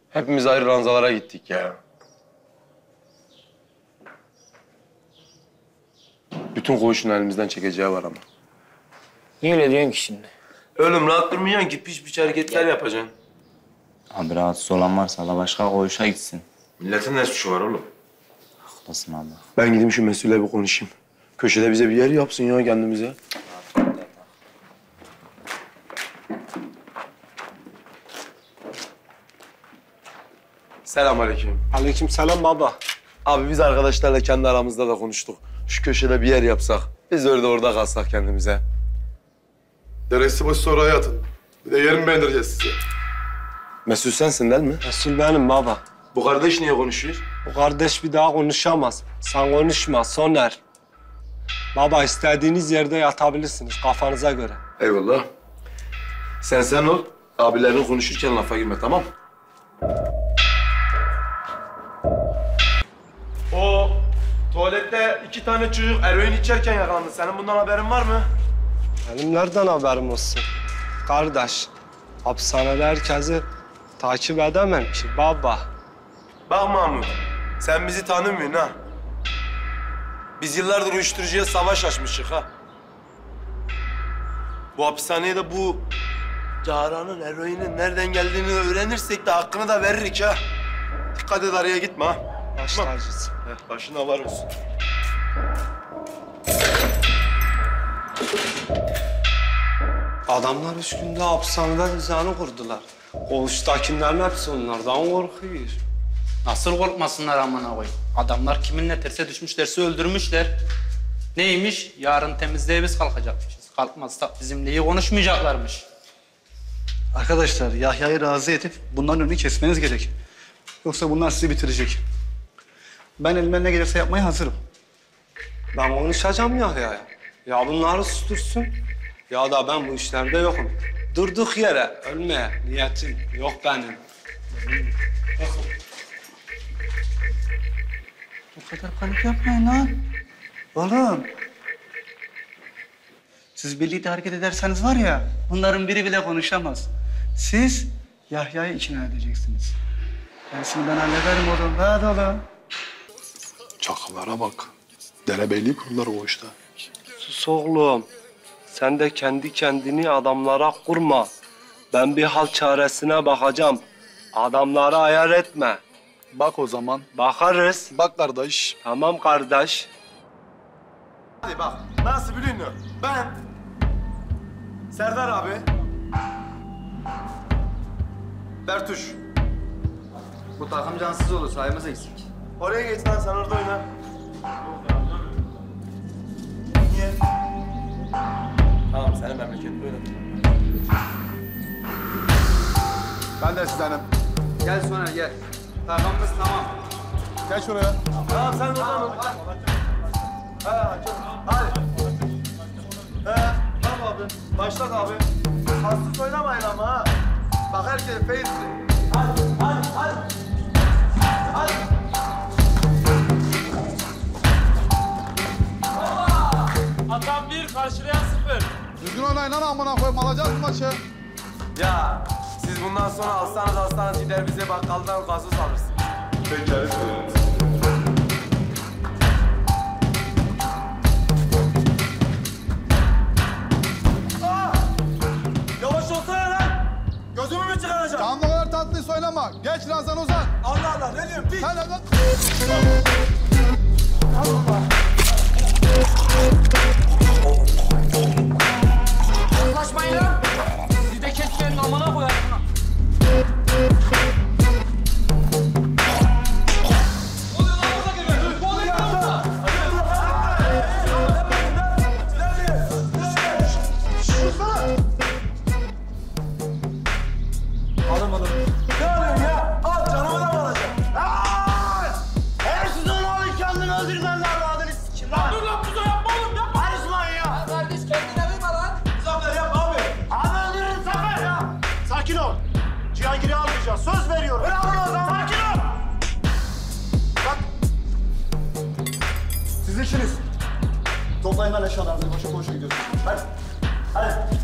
Hepimiz ayrı ranzalara gittik ya. Bütün koğuşun elimizden çekeceği var ama. Niye öyle diyorsun ki şimdi? Oğlum rahat durmayacaksın ki piç hareketler yapacaksın. Abi rahatsız olan varsa da başka koğuşa gitsin. Milletin ne suçu var oğlum? Haklısın abi. Ben gideyim şu mesulle bir konuşayım. Köşede bize bir yer yapsın ya kendimize. Selamünaleyküm. Aleykümselam baba. Abi biz arkadaşlarla kendi aramızda da konuştuk. Şu köşede bir yer yapsak. Biz orada kalsak kendimize. Deresi boşsa oraya atın. Bir de yer mi beğendireceğiz size? Mesut sensin değil mi? Resul benim baba. Bu kardeş niye konuşuyor? Bu kardeş bir daha konuşamaz. Sen konuşma Soner. Baba istediğiniz yerde yatabilirsiniz kafanıza göre. Eyvallah. Sen ol. Abilerin konuşurken lafa girme, tamam? O tuvalette 2 tane çocuk eroin içerken yakalandı. Senin bundan haberin var mı? Benim nereden haberim olsun? Kardeş, hapishanede herkesi takip edemem ki baba. Bak Mahmut, sen bizi tanımıyorsun ha. Biz yıllardır uyuşturucuya savaş açmışık ha. Bu hapishaneye de bu Cahra'nın eroinin nereden geldiğini öğrenirsek de hakkını da veririk ha. Dikkat et, araya gitme ha. Baş Tamam. tacısın. Başına var olsun. Adamlar 3 günde hapishanede düzeni kurdular. Koğuştakilerin hepsi onlardan korkuyor. Nasıl korkmasınlar amına koyayım? Adamlar kiminle terse düşmüşlerse öldürmüşler. Neymiş? Yarın temizliğe biz kalkacakmışız. Kalkmazsak bizimle iyi konuşmayacaklarmış. Arkadaşlar Yahya'yı razı edip bunların önünü kesmeniz gerek. Yoksa bunlar sizi bitirecek. Ben elimden ne gelirse yapmaya hazırım. Ben konuşacağım ya. Ya bunları sustursun ya da ben bu işlerde yokum. Durduk yere ölmeye niyetim yok benim. Bu kadar panik yapmayın lan. Oğlum. Siz birlikte hareket ederseniz var ya, bunların biri bile konuşamaz. Siz Yahya'yı ikna edeceksiniz. Gerisini ben hallederim oğlum. Hadi oğlum. Çakıllara bak. Derebeyliği kurdular o işte. Sus oğlum. Sen de kendi kendini adamlara kurma. Ben bir hal çaresine bakacağım. Adamları ayar etme. Bak o zaman. Bakarız. Bak kardeş. Tamam kardeş. Hadi bak, nasıl biliyor musun? Ben, Serdar abi, Bertuş. Bu takım cansız olur, sayımız eksik. Oraya geç lan, sen orada oyna. Niye? Tamam, senin memleketin oyna. Ben de sizdenim. Gel Soner gel. Takımımız tamam. Geç şuraya. Tamam, sen oradan ol. Hadi. Tamam abi. Başlat abi. Hassız oynamayın ama ha. Bak herkes face. Hadi. Atan 1, karşılayan 0. Düzgün oynayın lan amına koyayım. Alacağız maçı. Ya siz bundan sonra alsanız gider bize bakkaldan gazoz alırsınız. Pekala söyleriz. Yavaş olsana lan! Gözümü mü çıkaracaksın? Tamam o kadar tatlıysa oynama. Geç lan sen Ozan. Allah Allah, ne diyorsun? Dik! Sen lan. Yaklaşmayın lan! Siz de keçilerin amına koyarsın lan. Ne oluyor ya? Al, canımı da mı alacaksın? Eğer siz onu alın kendini öldürmen adını sikin lan. Dur lan Kuzo, yapma oğlum, yapma. Karışmayın ya. Kardeş kendine kıyma lan. Zafer yap abi. Abi öldürürüm Zafer ya. Sakin ol. Cihangir'i almayacağız. Söz veriyorum. Bravo o zaman. Sakin ol. Bak. Siz işiniz. Toplayın lan eşyalarınızı. Koşa koşa gidiyorsunuz. Hadi. Hadi.